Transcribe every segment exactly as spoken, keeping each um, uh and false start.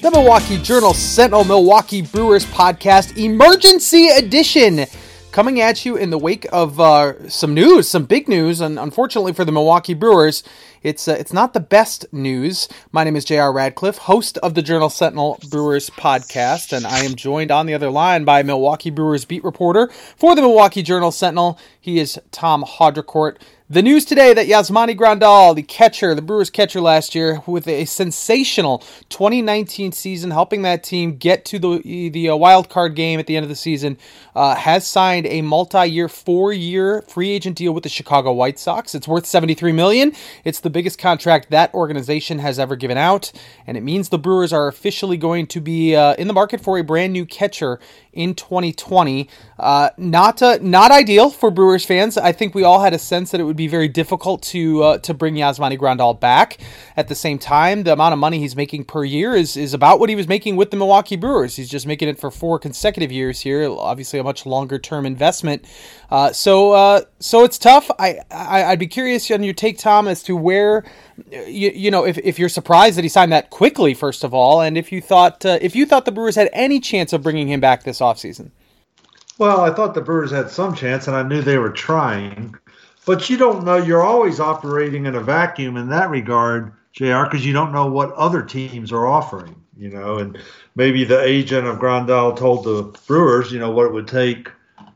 The Milwaukee Journal Sentinel Milwaukee Brewers Podcast Emergency Edition, coming at you in the wake of uh, some news, some big news, and unfortunately for the Milwaukee Brewers, it's uh, it's not the best news. My name is J R Radcliffe, host of the Journal Sentinel Brewers Podcast, and I am joined on the other line by Milwaukee Brewers beat reporter for the Milwaukee Journal Sentinel. He is Tom Haudricourt. The news today that Yasmani Grandal, the catcher, the Brewers catcher last year, with a sensational twenty nineteen season, helping that team get to the the uh, wild card game at the end of the season, uh, has signed a multi-year, four-year free agent deal with the Chicago White Sox. It's worth seventy-three million dollars. It's the biggest contract that organization has ever given out, and it means the Brewers are officially going to be uh, in the market for a brand new catcher in twenty twenty. Uh, not uh, not ideal for Brewers fans. I think we all had a sense that it would be very difficult to uh, to bring Yasmani Grandal back. At the same time, the amount of money he's making per year is is about what he was making with the Milwaukee Brewers. He's just making it for four consecutive years here. Obviously, a much longer term investment. Uh, so uh, so it's tough. I, I I'd be curious on your take, Tom, as to where you you know if, if you're surprised that he signed that quickly, first of all, and if you thought uh, if you thought the Brewers had any chance of bringing him back this offseason. Well, I thought the Brewers had some chance, and I knew they were trying. But you don't know. You're always operating in a vacuum in that regard, J R, because you don't know what other teams are offering, you know. And maybe the agent of Grandal told the Brewers, you know, what it would take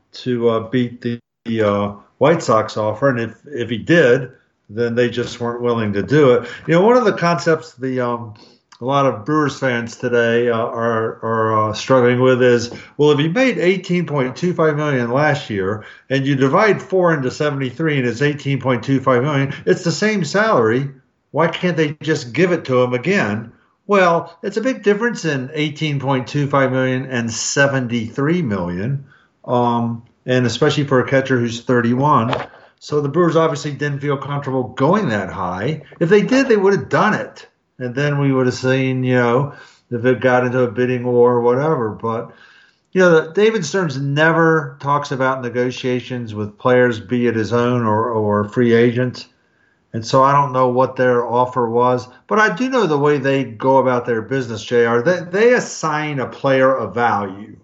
to uh, beat the, the uh, White Sox offer. And if, if he did, then they just weren't willing to do it. You know, one of the concepts the um, – a lot of Brewers fans today uh, are are uh, struggling with is, well, if you made eighteen point two five million dollars last year and you divide four into seventy-three and it's eighteen point two five million dollars, it's the same salary. Why can't they just give it to him again? Well, it's a big difference in eighteen point two five million dollars and seventy-three million dollars, um, and especially for a catcher who's thirty-one. So the Brewers obviously didn't feel comfortable going that high. If they did, they would have done it. And then we would have seen, you know, if it got into a bidding war or whatever. But, you know, David Stearns never talks about negotiations with players, be it his own or, or free agents. And so I don't know what their offer was. But I do know the way they go about their business, J R. They, they assign a player a value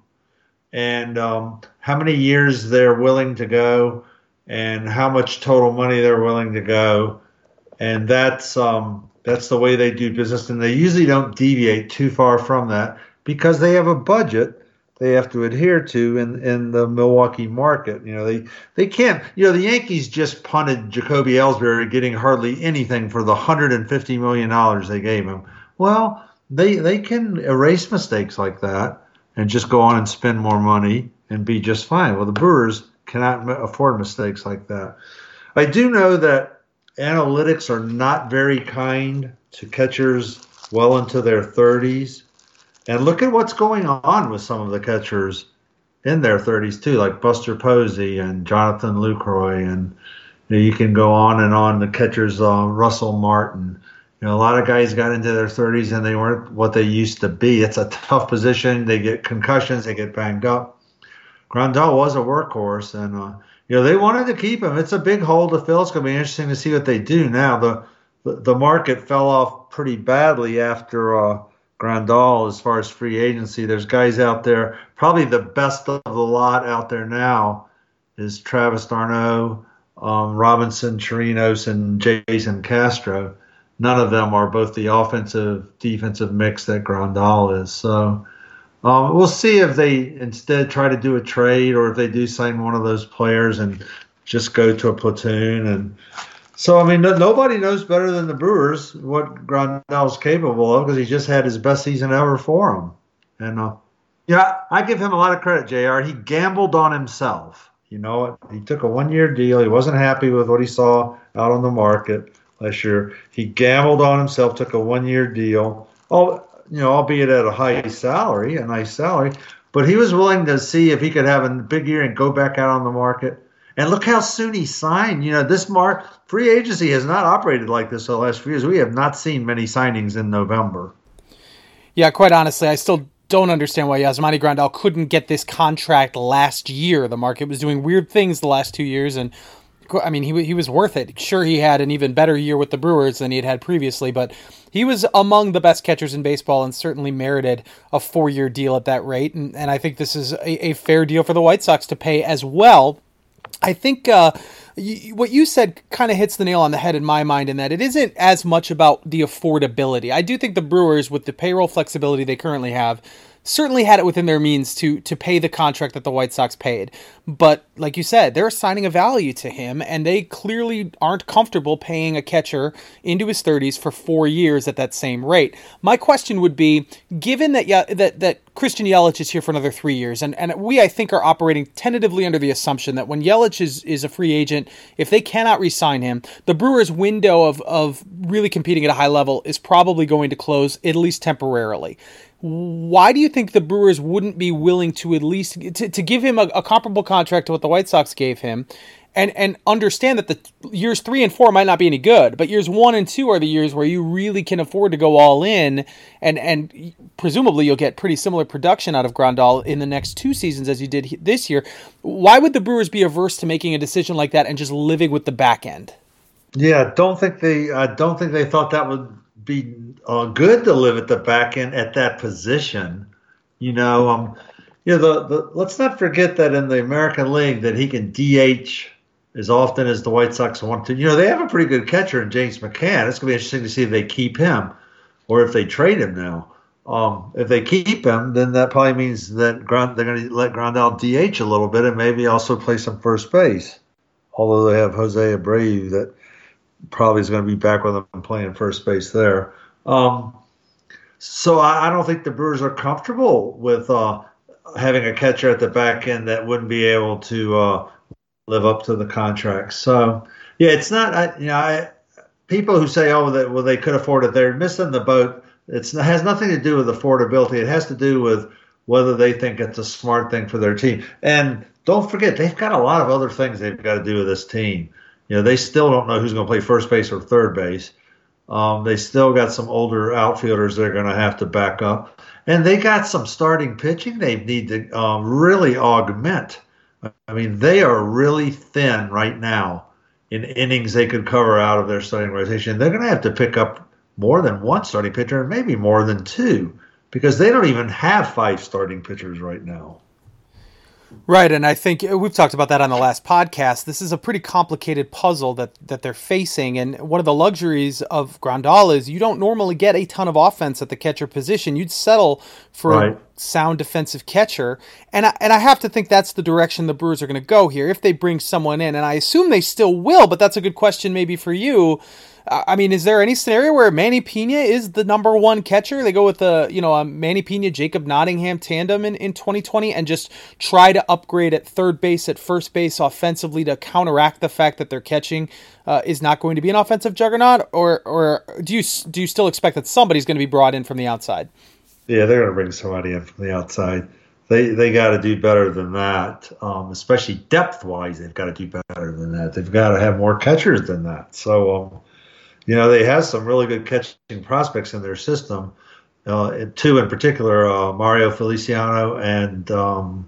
and um, how many years they're willing to go and how much total money they're willing to go. And that's um, – That's the way they do business, and they usually don't deviate too far from that because they have a budget they have to adhere to in, in the Milwaukee market. You know, they they can't. You know, the Yankees just punted Jacoby Ellsbury, getting hardly anything for the one hundred fifty million dollars they gave him. Well, they they can erase mistakes like that and just go on and spend more money and be just fine. Well, the Brewers cannot afford mistakes like that. I do know that analytics are not very kind to catchers well into their thirties. And look at what's going on with some of the catchers in their thirties, too, like Buster Posey and Jonathan Lucroy. And you know, you can go on and on. The catchers, uh, Russell Martin. You know, a lot of guys got into their thirties and they weren't what they used to be. It's a tough position. They get concussions. They get banged up. Grandal was a workhorse, and uh, you know, they wanted to keep him. It's a big hole to fill. It's going to be interesting to see what they do now. The the, the market fell off pretty badly after uh, Grandal as far as free agency. There's guys out there. Probably the best of the lot out there now is Travis d'Arnaud, um, Robinson Chirinos, and Jason Castro. None of them are both the offensive, defensive mix that Grandal is. So Um, we'll see if they instead try to do a trade or if they do sign one of those players and just go to a platoon. And so, I mean, no, nobody knows better than the Brewers what Grandal's capable of because he just had his best season ever for him. And, uh, yeah, I give him a lot of credit, J R. He gambled on himself. You know, he took a one-year deal. He wasn't happy with what he saw out on the market last year. He gambled on himself, took a one-year deal. Oh, you know, albeit at a high salary, a nice salary, but he was willing to see if he could have a big year and go back out on the market. And look how soon he signed. You know, this mar- free agency has not operated like this the last few years. We have not seen many signings in November. Yeah, quite honestly, I still don't understand why Yasmani Grandal couldn't get this contract last year. The market was doing weird things the last two years, and I mean, he he was worth it. Sure, he had an even better year with the Brewers than he had had previously, but he was among the best catchers in baseball and certainly merited a four-year deal at that rate. And, and I think this is a, a fair deal for the White Sox to pay as well. I think uh, you, what you said kind of hits the nail on the head in my mind, in that it isn't as much about the affordability. I do think the Brewers, with the payroll flexibility they currently have, certainly had it within their means to to pay the contract that the White Sox paid. But like you said, they're assigning a value to him, and they clearly aren't comfortable paying a catcher into his thirties for four years at that same rate. My question would be, given that that that Christian Yelich is here for another three years, and, and we, I think, are operating tentatively under the assumption that when Yelich is, is a free agent, if they cannot re-sign him, the Brewers' window of, of really competing at a high level is probably going to close, at least temporarily. Why do you think the Brewers wouldn't be willing to at least to, to give him a, a comparable contract to what the White Sox gave him, and and understand that the years three and four might not be any good, but years one and two are the years where you really can afford to go all in, and and presumably you'll get pretty similar production out of Grandal in the next two seasons as you did this year. Why would the Brewers be averse to making a decision like that and just living with the back end? Yeah, don't think they. I don't think they thought that would be uh, good to live at the back end at that position. You know, um, you know, the, the let's not forget that in the American League that he can D H as often as the White Sox want to. You know, they have a pretty good catcher in James McCann. It's going to be interesting to see if they keep him or if they trade him now. Um, if they keep him, then that probably means that Grand, they're going to let Grandal D H a little bit and maybe also play some first base. Although they have Jose Abreu that probably is going to be back with them playing first base there. Um, so I, I don't think the Brewers are comfortable with uh, having a catcher at the back end that wouldn't be able to uh, live up to the contract. So, yeah, it's not, I, you know, I, people who say, oh, that, well, they could afford it, they're missing the boat. It's, it has nothing to do with affordability. It has to do with whether they think it's a smart thing for their team. And don't forget, they've got a lot of other things they've got to do with this team. You know, they still don't know who's going to play first base or third base. Um, they still got some older outfielders they're going to have to back up. And they got some starting pitching they need to um, really augment. I mean, they are really thin right now in innings they could cover out of their starting rotation. They're going to have to pick up more than one starting pitcher and maybe more than two, because they don't even have five starting pitchers right now. Right, and I think we've talked about that on the last podcast. This is a pretty complicated puzzle that, that they're facing, and one of the luxuries of Grandal is you don't normally get a ton of offense at the catcher position. You'd settle for right. a sound defensive catcher, and I, and I have to think that's the direction the Brewers are going to go here if they bring someone in, and I assume they still will, but that's a good question maybe for you. I mean, is there any scenario where Manny Pena is the number one catcher? They go with the, you know, a Manny Pena, Jacob Nottingham tandem in, in twenty twenty and just try to upgrade at third base, at first base offensively to counteract the fact that their catching uh, is not going to be an offensive juggernaut? Or or do you do you still expect that somebody's going to be brought in from the outside? Yeah, they're going to bring somebody in from the outside. They they got to do better than that, um, especially depth-wise. They've got to do better than that. They've got to have more catchers than that. So, um, you know, they have some really good catching prospects in their system. Uh, two in particular, uh, Mario Feliciano and um,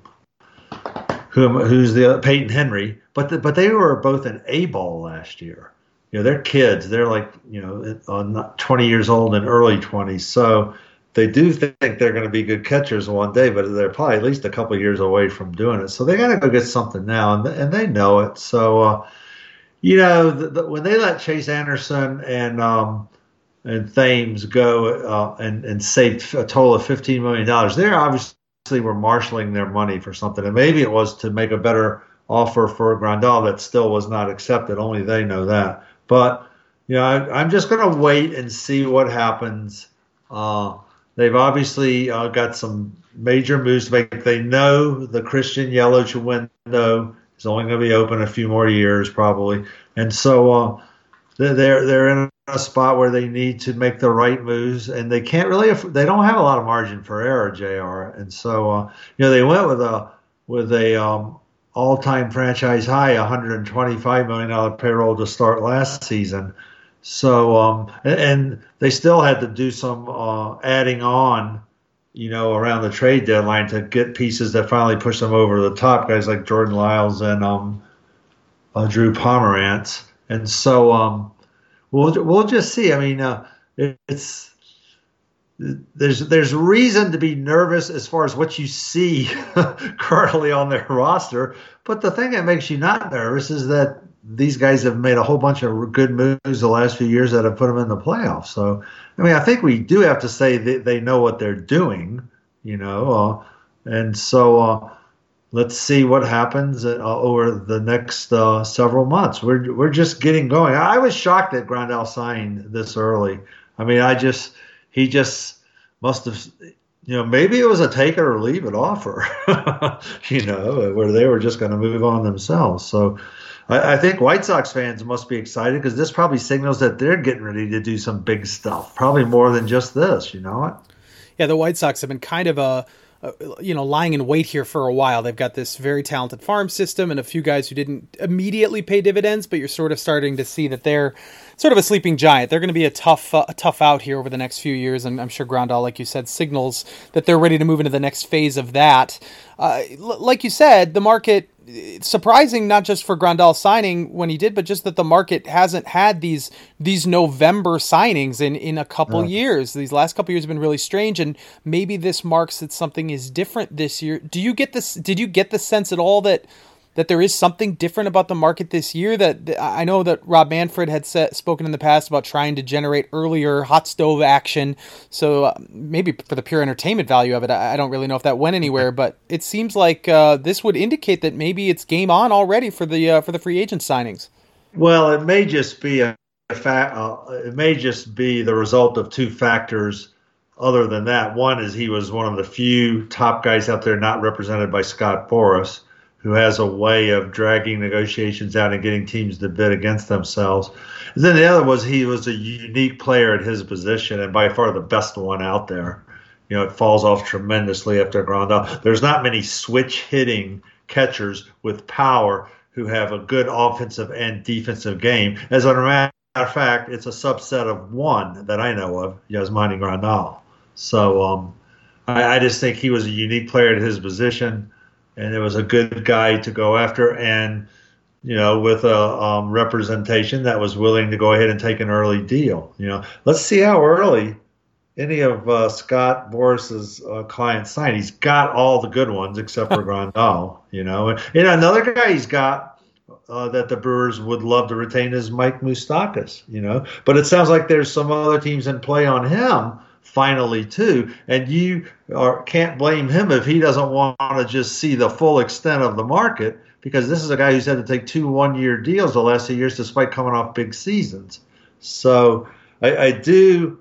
who, who's the Peyton Henry. But the, but they were both in A-ball last year. You know, they're kids. They're like, you know, uh, twenty years old and early twenties. So they do think they're going to be good catchers one day, but they're probably at least a couple of years away from doing it. So they got to go get something now, and, and they know it. So, uh, you know, the, the, when they let Chase Anderson and um, and Thames go uh, and, and save a total of fifteen million dollars, they obviously were marshaling their money for something. And maybe it was to make a better offer for Grandal that still was not accepted. Only they know that. But, you know, I, I'm just going to wait and see what happens. Uh, they've obviously uh, got some major moves to make. They know the Christian Yelich window is only going to be open a few more years probably. And so uh, they're they're in a spot where they need to make the right moves, and they can't really – they don't have a lot of margin for error, J R. And so, uh, you know, they went with a with a um, all-time franchise high one hundred twenty-five million dollars payroll to start last season. So um, – and, and they still had to do some uh, adding on, you know, around the trade deadline to get pieces that finally push them over the top, guys like Jordan Lyles and um, uh, Drew Pomerantz. And so um, we'll we'll just see. I mean, uh, it's there's there's reason to be nervous as far as what you see currently on their roster. But the thing that makes you not nervous is that these guys have made a whole bunch of good moves the last few years that have put them in the playoffs. So, I mean, I think we do have to say that they know what they're doing, you know, uh, and so uh, let's see what happens uh, over the next uh, several months. We're we're just getting going. I was shocked that Grandal signed this early. I mean, I just he just must have, you know, maybe it was a take it or leave it offer, you know, where they were just going to move on themselves. So I, I think White Sox fans must be excited because this probably signals that they're getting ready to do some big stuff, probably more than just this, you know what? Yeah, the White Sox have been kind of a, a, you know, lying in wait here for a while. They've got this very talented farm system and a few guys who didn't immediately pay dividends, but you're sort of starting to see that they're sort of a sleeping giant. They're going to be a tough, uh, a tough out here over the next few years, and I'm sure Grandal, like you said, signals that they're ready to move into the next phase of that. Uh, l- like you said, the market, it's surprising not just for Grandal signing when he did, but just that the market hasn't had these these November signings in, in a couple Yeah. years. These last couple years have been really strange, and maybe this marks that something is different this year. Do you get this? Did you get the sense at all that that there is something different about the market this year? That I know that Rob Manfred had said, spoken in the past about trying to generate earlier hot stove action. So uh, maybe for the pure entertainment value of it, I, I don't really know if that went anywhere. But it seems like uh, this would indicate that maybe it's game on already for the uh, for the free agent signings. Well, it may just be a fact. Uh, it may just be the result of two factors. Other than that, one is he was one of the few top guys out there not represented by Scott Boras, who has a way of dragging negotiations out and getting teams to bid against themselves. And then the other was he was a unique player at his position and by far the best one out there. You know, it falls off tremendously after Grandal. There's not many switch hitting catchers with power who have a good offensive and defensive game. As a matter of fact, it's a subset of one that I know of, Yasmani Grandal. So um, I, I just think he was a unique player at his position. And it was a good guy to go after, and you know, with a um, representation that was willing to go ahead and take an early deal. You know, let's see how early any of uh, Scott Boras's uh, clients sign. He's got all the good ones except for Grandal. You know, and, and another guy he's got uh, that the Brewers would love to retain is Mike Moustakas. You know, but it sounds like there's some other teams in play on him finally too, and you are, can't blame him if he doesn't want to just see the full extent of the market, because this is a guy who's had to take two one-year deals the last two years despite coming off big seasons. So I, I do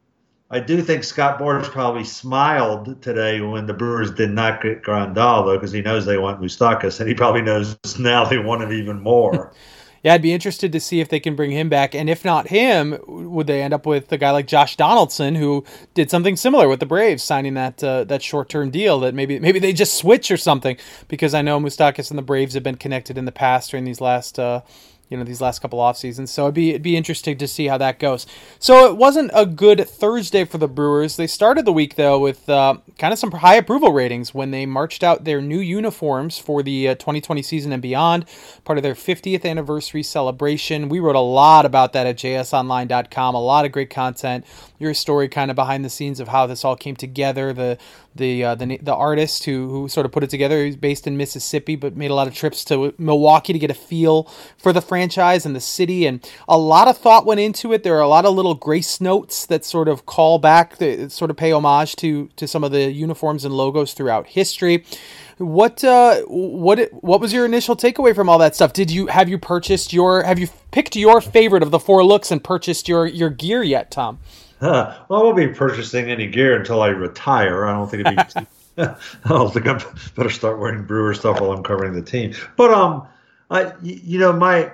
I do think Scott Boras probably smiled today when the Brewers did not get Grandal, though, because he knows they want Moustakas, and he probably knows now they want him even more. Yeah, I'd be interested to see if they can bring him back. And if not him, would they end up with a guy like Josh Donaldson, who did something similar with the Braves, signing that uh, that short-term deal that maybe maybe they just switch or something? Because I know Moustakas and the Braves have been connected in the past during these last uh, you know, these last couple off seasons. So it'd be it'd be interesting to see how that goes. So it wasn't a good Thursday for the Brewers. They started the week though with uh, kind of some high approval ratings when they marched out their new uniforms for the uh, twenty twenty season and beyond, part of their fiftieth anniversary celebration. We wrote a lot about that at j s online dot com. A lot of great content. Your story kind of behind the scenes of how this all came together. The the uh, the the artist who who sort of put it together. He's based in Mississippi, but made a lot of trips to Milwaukee to get a feel for the franchise and the city, and a lot of thought went into it. There are a lot of little grace notes that sort of call back, that sort of pay homage to to some of the uniforms and logos throughout history. What uh, what what was your initial takeaway from all that stuff? Did you have you purchased your have you picked your favorite of the four looks and purchased your your gear yet, Tom? Huh. Well, I won't be purchasing any gear until I retire. I don't think it'd be. I don't think I better start wearing Brewer stuff while I'm covering the team. But um, I you know my.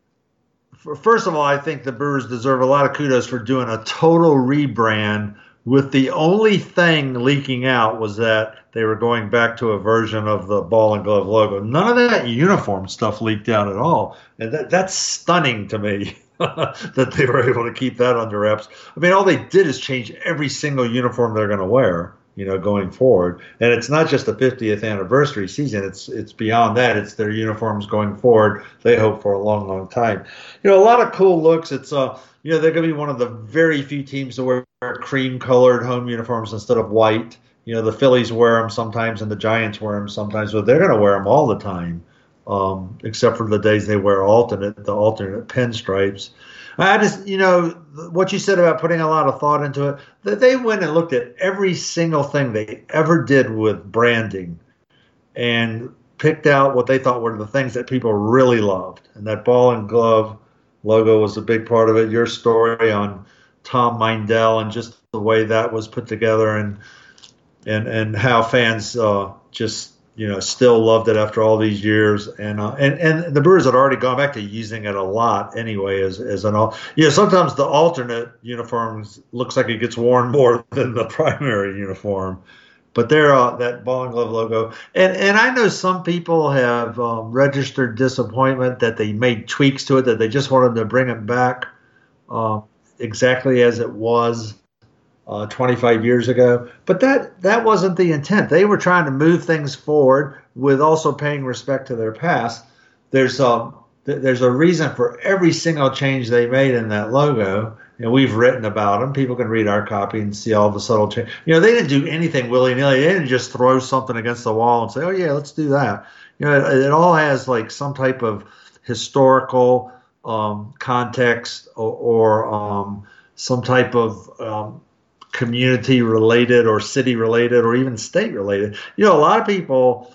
First of all, I think the Brewers deserve a lot of kudos for doing a total rebrand, with the only thing leaking out was that they were going back to a version of the ball and glove logo. None of that uniform stuff leaked out at all. And that, that's stunning to me that they were able to keep that under wraps. I mean, all they did is change every single uniform they're going to wear. you know, going forward. And it's not just the fiftieth anniversary season. It's it's beyond that. It's their uniforms going forward. They hope for a long, long time. You know, a lot of cool looks. It's uh, you know, they're going to be one of the very few teams to wear cream-colored home uniforms instead of white. You know, the Phillies wear them sometimes, and the Giants wear them sometimes, but they're going to wear them all the time, um, except for the days they wear alternate, the alternate pinstripes. I just, you know, what you said about putting a lot of thought into it, that they went and looked at every single thing they ever did with branding and picked out what they thought were the things that people really loved. And that ball and glove logo was a big part of it. Your story on Tom Mindell and just the way that was put together, and and and how fans uh, just, you know, still loved it after all these years. And uh, and and the Brewers had already gone back to using it a lot anyway as as an all. You know, sometimes the alternate uniforms looks like it gets worn more than the primary uniform. But they're uh, that ball and glove logo, and and I know some people have um, registered disappointment that they made tweaks to it, that they just wanted to bring it back uh, exactly as it was uh, twenty-five years ago. But that that wasn't the intent. They were trying to move things forward with also paying respect to their past. There's um th- there's a reason for every single change they made in that logo. And we've written about them. People can read our copy and see all the subtle change. You know, they didn't do anything willy-nilly. They didn't just throw something against the wall and say, oh, yeah, let's do that. You know, it, it all has like some type of historical um, context or, or um, some type of um, community-related or city-related or even state-related. You know, a lot of people...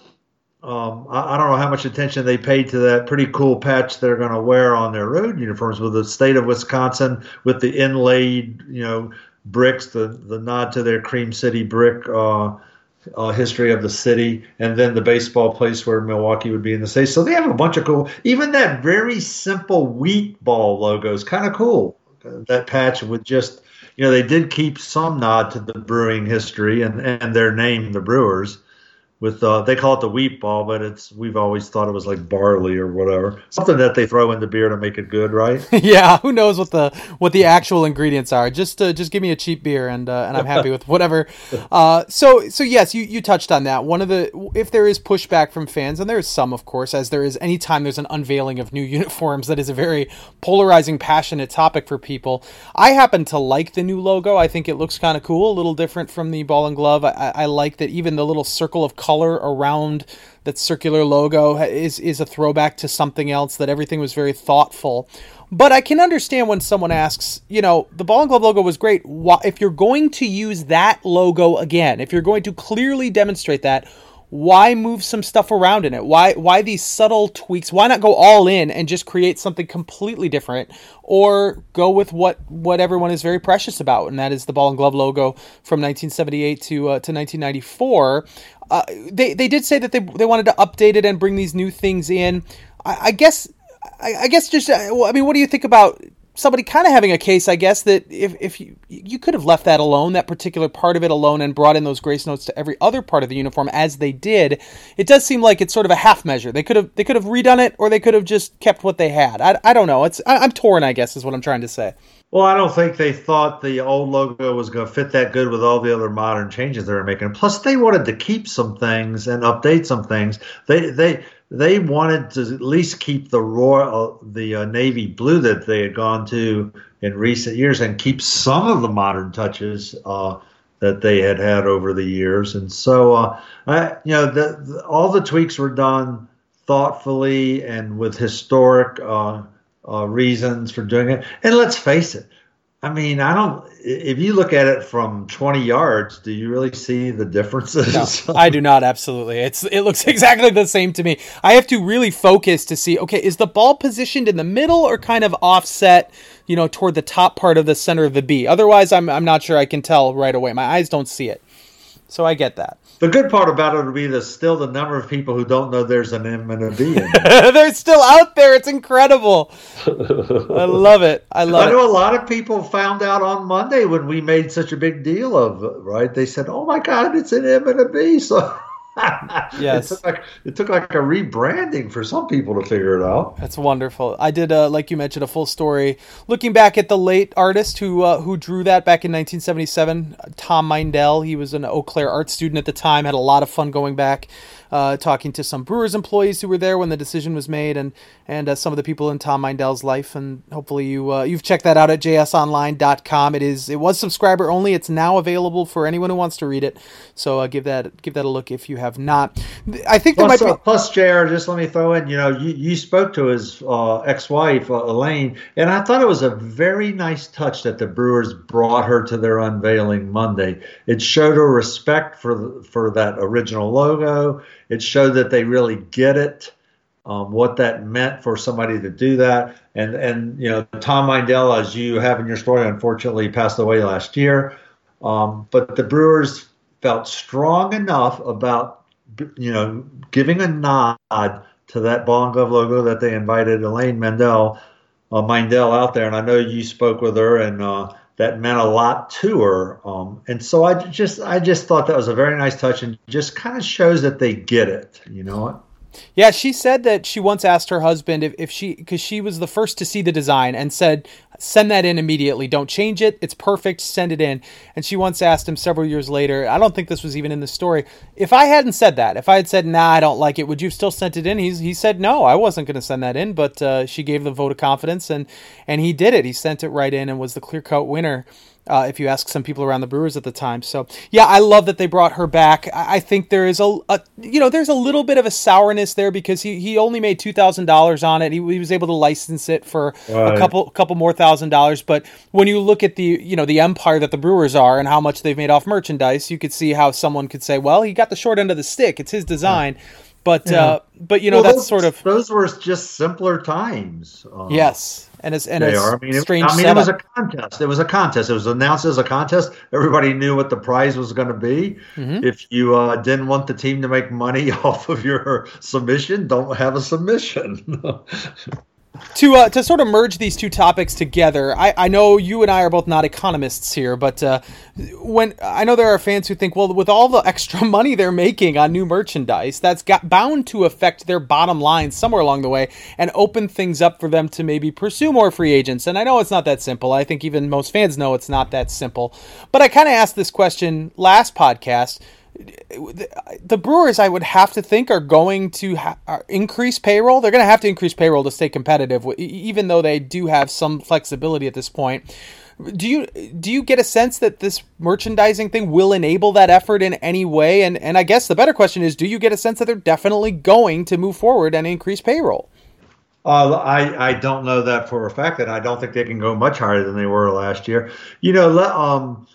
Um, I, I don't know how much attention they paid to that pretty cool patch they're going to wear on their road uniforms with the state of Wisconsin, with the inlaid, you know, bricks, the, the nod to their Cream City brick uh, uh, history of the city, and then the baseball place where Milwaukee would be in the state. So they have a bunch of cool, even that very simple wheat ball logo is kind of cool. Uh, that patch with just, you know, they did keep some nod to the brewing history and, and their name, the Brewers. With uh, they call it the wheat ball, but it's we've always thought it was like barley or whatever, something that they throw in the beer to make it good, right? Yeah, who knows what the what the actual ingredients are? Just uh, just give me a cheap beer, and uh, and I'm happy with whatever. Uh, so so yes, you, you touched on that. One of the if there is pushback from fans, and there is some, of course, as there is anytime there's an unveiling of new uniforms, that is a very polarizing, passionate topic for people. I happen to like the new logo. I think it looks kind of cool, a little different from the ball and glove. I, I like that even the little circle of color around that circular logo is is a throwback to something else, that everything was very thoughtful. But I can understand when someone asks, you know, the ball and glove logo was great. Why, if you're going to use that logo again, if you're going to clearly demonstrate that, why move some stuff around in it? Why why these subtle tweaks? Why not go all in and just create something completely different, or go with what, what everyone is very precious about, and that is the ball and glove logo from nineteen seventy-eight to uh, to nineteen ninety-four. Uh, they they did say that they they wanted to update it and bring these new things in. I, I guess I, I guess just uh, I mean, what do you think about somebody kind of having a case, I guess, that if, if you, you could have left that alone, that particular part of it alone, and brought in those grace notes to every other part of the uniform as they did. It does seem like it's sort of a half measure. They could have they could have redone it, or they could have just kept what they had. I, I don't know. It's I, I'm torn, I guess, is what I'm trying to say. Well, I don't think they thought the old logo was going to fit that good with all the other modern changes they were making. Plus, they wanted to keep some things and update some things. They they they wanted to at least keep the royal, the uh, navy blue that they had gone to in recent years, and keep some of the modern touches uh, that they had had over the years. And so, uh, I, you know, the, the, all the tweaks were done thoughtfully and with historic Uh, Uh, reasons for doing it. And let's face it, I mean, I don't, if you look at it from twenty yards, do you really see the differences? No, I do not. Absolutely. It's, it looks exactly the same to me. I have to really focus to see, okay, is the ball positioned in the middle or kind of offset, you know, toward the top part of the center of the B? Otherwise, I'm, I'm not sure I can tell right away. My eyes don't see it. So I get that. The good part about it would be there's still the number of people who don't know there's an M and a B in there. They're still out there. It's incredible. I love it. I love it. I know it. A lot of people found out on Monday when we made such a big deal of it, right? They said, oh, my God, it's an M and a B. So Yes. It took like it took like a rebranding for some people to figure it out. That's wonderful. I did, uh, like you mentioned, a full story looking back at the late artist who uh, who drew that back in nineteen seventy-seven, Tom Mindell. He was an Eau Claire art student at the time, had a lot of fun going back, uh, talking to some Brewers employees who were there when the decision was made, and and uh, some of the people in Tom Mindell's life. And hopefully you uh, you've checked that out at j s online dot com. It is it was subscriber only. It's now available for anyone who wants to read it. So uh, give that give that a look if you have not. I think there Plus, might be uh, plus, J R, just let me throw in, you know, you, you spoke to his uh, ex-wife, uh, Elaine, and I thought it was a very nice touch that the Brewers brought her to their unveiling Monday. It showed her respect for for that original logo. It showed that they really get it, um, what that meant for somebody to do that. And, and you know, Tom Mindell, as you have in your story, unfortunately passed away last year. Um, but the Brewers felt strong enough about, you know, giving a nod to that Ball and Glove logo that they invited Elaine Mindell, uh, Mindell out there. And I know you spoke with her, and uh, that meant a lot to her. Um, and so I just, I just thought that was a very nice touch, and just kind of shows that they get it. You know what? Yeah, she said that she once asked her husband if, if she, because she was the first to see the design, and said, send that in immediately. Don't change it. It's perfect. Send it in. And she once asked him several years later, I don't think this was even in the story, if I hadn't said that, if I had said, nah, I don't like it, would you have still sent it in? He's, he said, no, I wasn't going to send that in, but uh, she gave the vote of confidence, and, and he did it. He sent it right in and was the clear-cut winner. Uh, if you ask some people around the Brewers at the time. So, yeah, I love that they brought her back. I, I think there is a, a, you know, there's a little bit of a sourness there because he, he only made two thousand dollars on it. He, he was able to license it for right. a couple couple more thousand dollars. But when you look at the, you know, the empire that the Brewers are and how much they've made off merchandise, you could see how someone could say, well, he got the short end of the stick. It's his design. Yeah. But, yeah. uh, but you know, well, that's those, sort of... Those were just simpler times. Uh, yes. And it's, and it's I mean, strange it, I mean, setup. it was a contest. It was a contest. It was announced as a contest. Everybody knew what the prize was going to be. Mm-hmm. If you uh, didn't want the team to make money off of your submission, don't have a submission. To uh, to sort of merge these two topics together, I, I know you and I are both not economists here, but uh, when I know there are fans who think, well, with all the extra money they're making on new merchandise, that's got bound to affect their bottom line somewhere along the way and open things up for them to maybe pursue more free agents. And I know it's not that simple. I think even most fans know it's not that simple. But I kind of asked this question last podcast. The Brewers, I would have to think, are going to ha- increase payroll. They're going to have to increase payroll to stay competitive, even though they do have some flexibility at this point. Do you do you get a sense that this merchandising thing will enable that effort in any way? And and I guess the better question is, do you get a sense that they're definitely going to move forward and increase payroll? Uh, I, I don't know that for a fact, and I don't think they can go much higher than they were last year. You know, let, um.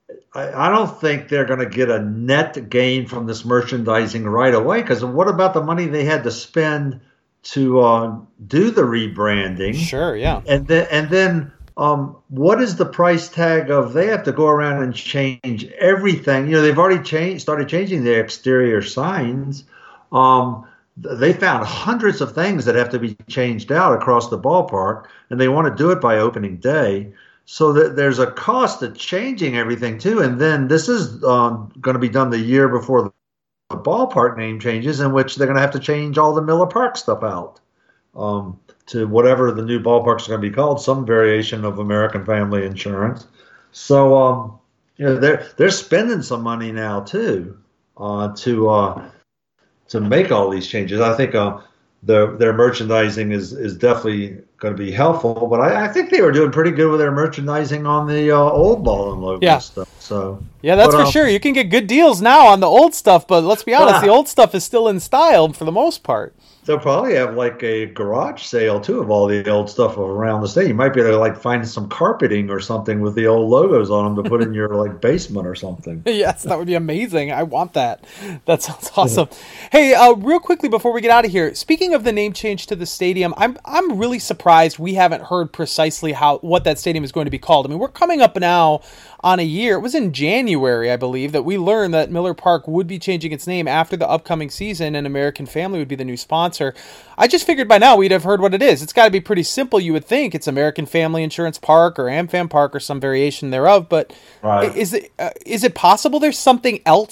I don't think they're going to get a net gain from this merchandising right away, because what about the money they had to spend to uh, do the rebranding? Sure, yeah. And then, and then um, what is the price tag of they have to go around and change everything? You know, they've already changed, started changing the exterior signs. Um, they found hundreds of things that have to be changed out across the ballpark, and they want to do it by opening day. So that there's a cost to changing everything too, and then this is um, going to be done the year before the ballpark name changes, in which they're going to have to change all the Miller Park stuff out um, to whatever the new ballparks are going to be called, some variation of American Family Insurance. So um, you know they're they're spending some money now too uh, to uh, to make all these changes. I think uh, their their merchandising is is definitely going to be helpful, but I, I think they were doing pretty good with their merchandising on the uh, old Ball and logo yeah. stuff. So yeah, that's but, for um, sure. You can get good deals now on the old stuff, but let's be honest, the old stuff is still in style for the most part. They'll probably have like a garage sale too of all the old stuff around the state. You might be able to like find some carpeting or something with the old logos on them to put in your like basement or something. Yes, that would be amazing. I want that. That sounds awesome. Hey, uh, real quickly before we get out of here, speaking of the name change to the stadium, I'm I'm really surprised we haven't heard precisely how what that stadium is going to be called. I mean, we're coming up now on a year. It was in January, I believe, that we learned that Miller Park would be changing its name after the upcoming season, and American Family would be the new sponsor. I just figured by now we'd have heard what it is. It's got to be pretty simple, you would think. It's American Family Insurance Park or AmFam Park or some variation thereof, but right. is it uh, is it possible there's something else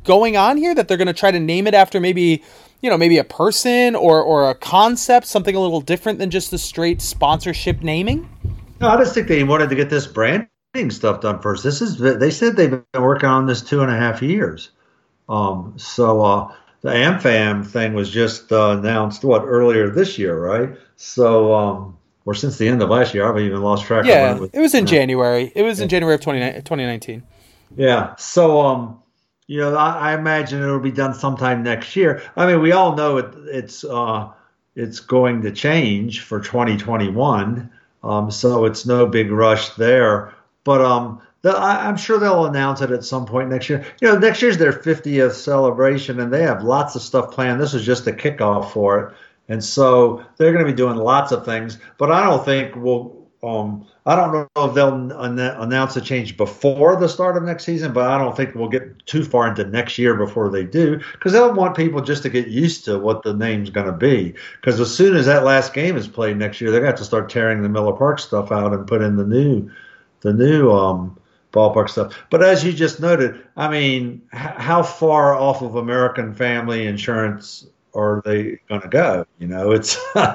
going on here, that they're going to try to name it after maybe, you know, maybe a person or, or a concept, something a little different than just the straight sponsorship naming? No, I just think they wanted to get this branding stuff done first. This is, they said they've been working on this two and a half years. Um, so uh, the AmFam thing was just uh, announced, what, earlier this year, right? So, um, or since the end of last year, I've even lost track yeah, of when it was. It was in January. It was in January of twenty nineteen. Yeah. So, um, you know, I, I imagine it'll be done sometime next year. I mean, we all know it, it's uh, it's going to change for twenty twenty-one, um, so it's no big rush there. But um, the, I, I'm sure they'll announce it at some point next year. You know, next year's their fiftieth celebration, and they have lots of stuff planned. This was just the kickoff for it, and so they're going to be doing lots of things. But I don't think we'll. Um, I don't know if they'll an- announce a change before the start of next season, but I don't think we'll get too far into next year before they do, because they'll want people just to get used to what the name's going to be. Because as soon as that last game is played next year, they're going to have to start tearing the Miller Park stuff out and put in the new, the new um, ballpark stuff. But as you just noted, I mean, h- how far off of American Family Insurance are they going to go? You know, it's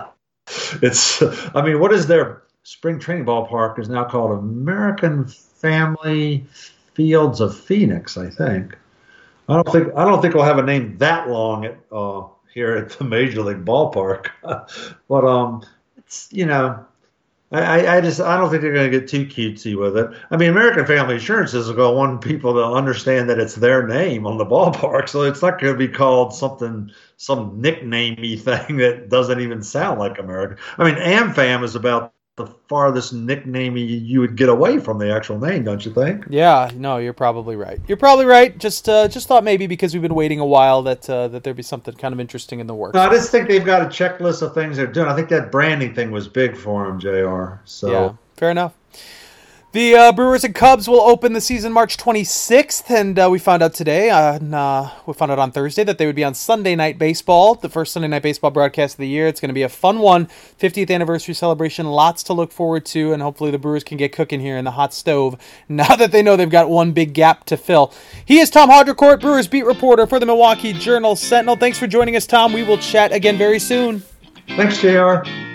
it's. I mean, what is their spring training ballpark is now called American Family Fields of Phoenix, I think. I don't think I don't think we'll have a name that long at uh, here at the Major League Ballpark, but um, it's you know, I, I just I don't think they're going to get too cutesy with it. I mean, American Family Insurance is going to want people to understand that it's their name on the ballpark, so it's not going to be called something some nicknamey thing that doesn't even sound like American. I mean, AmFam is about the farthest nickname you would get away from the actual name, don't you think? Yeah, no, you're probably right. You're probably right. Just uh, just thought maybe because we've been waiting a while that uh, that there'd be something kind of interesting in the works. No, I just think they've got a checklist of things they're doing. I think that branding thing was big for them, J R. So yeah, fair enough. The uh, Brewers and Cubs will open the season March twenty-sixth, and uh, we found out today, uh, uh, we found out on Thursday that they would be on Sunday Night Baseball, the first Sunday Night Baseball broadcast of the year. It's going to be a fun one, fiftieth anniversary celebration, lots to look forward to, and hopefully the Brewers can get cooking here in the hot stove now that they know they've got one big gap to fill. He is Tom Haudricourt, Brewers beat reporter for the Milwaukee Journal-Sentinel. Thanks for joining us, Tom. We will chat again very soon. Thanks, J R.